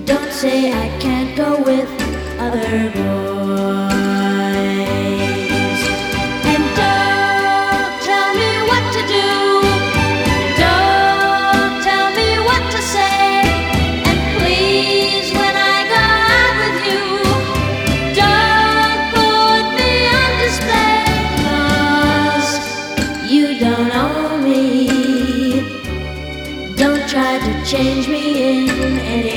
Don't say I can't go with other boys. And don't tell me what to do. Don't tell me what to say. And please, when I go out with you, don't put me on display, 'cause you don't own me. Don't try to change me in any